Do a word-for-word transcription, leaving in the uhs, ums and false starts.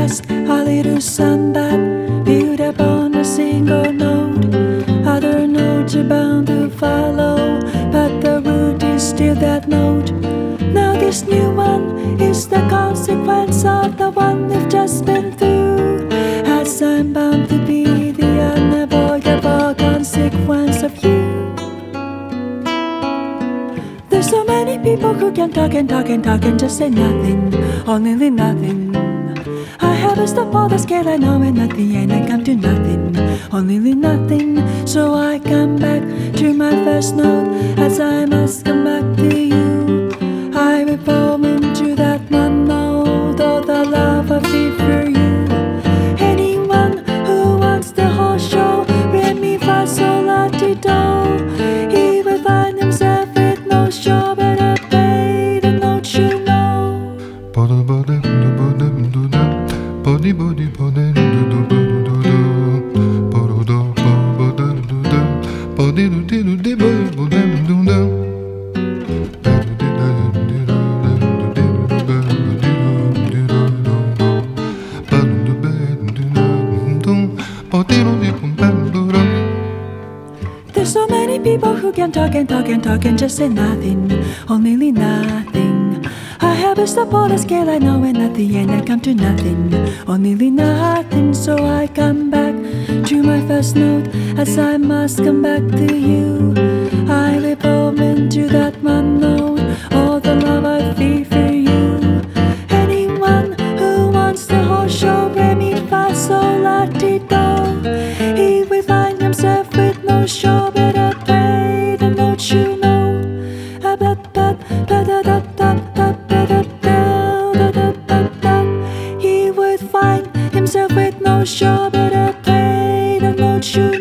just a little song that built upon a single note. Other notes are bound to follow, but the root is still that note. Now this new one is the consequence of the one we've just been through, as I'm bound to be the unavoidable consequence of you. There's so many people who can talk and talk and talk and just say nothing, or nearly nothing. I haven't stopped all the scale, I know, and at the end I come to nothing, or nearly nothing. So I come back to my first note, as I must come back to you. I will fall into that one note, all the love I feel for you. Anyone who wants the whole show, re mi fa sol la ti do, he will find himself with no show, better play the note you know. Body body body body body There's so many people who can talk and talk and talk and just say nothing, or nearly nothing. I have a stop on the scale, I know, and at the end I come to nothing, or nearly nothing. So I come back to my first note, as I must come back to you. I will fall into that one note, all the love I feel for you. Anyone who wants the whole show, re mi fa sol la ti do, he will find himself with no show, better play the note you know. Ah, ba, ba, ba, da, da, da, da, ba, da, da, da, da, da, da. He would find himself with no show, better play the note you know.